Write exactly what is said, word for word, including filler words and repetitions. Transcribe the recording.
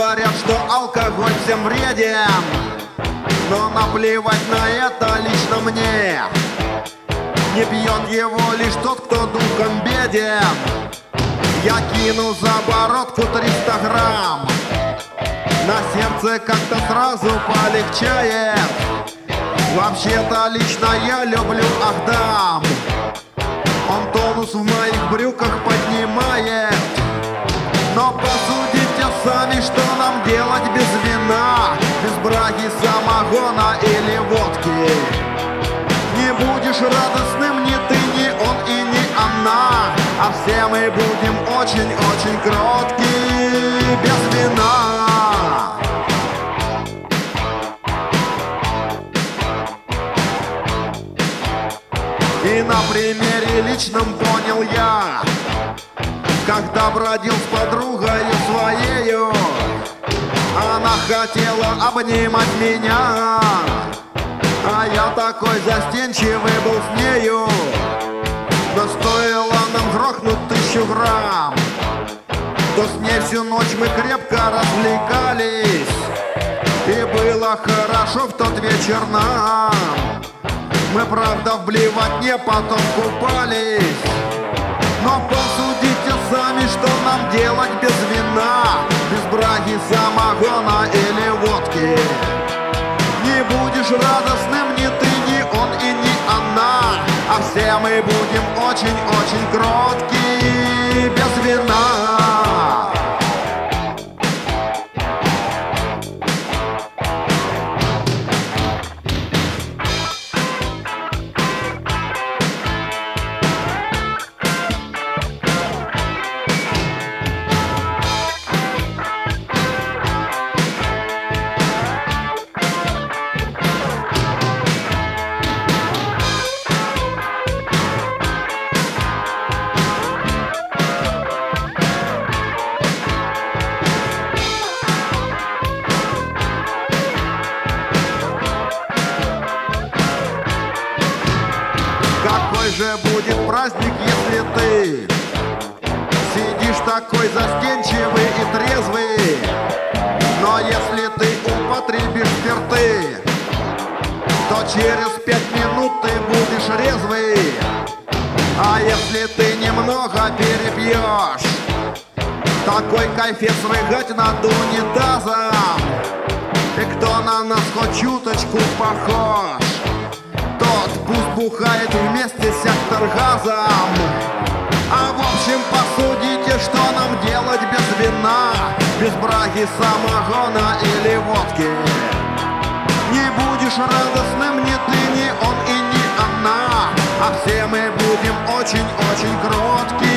Говорят, что алкоголь всем вреден, но наплевать на это лично мне. Не пьет его лишь тот, кто духом беден. Я кину за бородку триста грамм, на сердце как-то сразу полегчает. Вообще-то лично я люблю Ахдам, он тонус в моих брюках поднимает. Но посудите сами, что нам делать без вина, без браги, самогона или водки. Не будешь радостным ни ты, ни он и ни она, а все мы будем очень-очень кроткие без вина. И на примере личном понял я, когда бродил с подругой своею, она хотела обнимать меня, а я такой застенчивый был с нею. Но стоило нам грохнуть тысячу грамм, то с ней всю ночь мы крепко развлекались, и было хорошо в тот вечер нам. Мы, правда, в блевотне потом купались, но посудите сами, что нам делать без вина, без браги, самогона или водки. Не будешь радостным ни ты, ни он и ни она, а все мы будем очень-очень кроткие без вина. Какой же будет праздник, если ты сидишь такой застенчивый и трезвый? Но если ты употребишь спирты, то через пять минут ты будешь резвый. А если ты немного перепьешь, такой кайфец рыгать над унитазом. И кто на нас хоть чуточку похож, тот пусть бухает вместе с секторгазом. А в общем посудите, что нам делать без вина, без браги, самогона или водки. Не будешь радостным ни ты, ни он и ни она, а все мы будем очень-очень кроткие.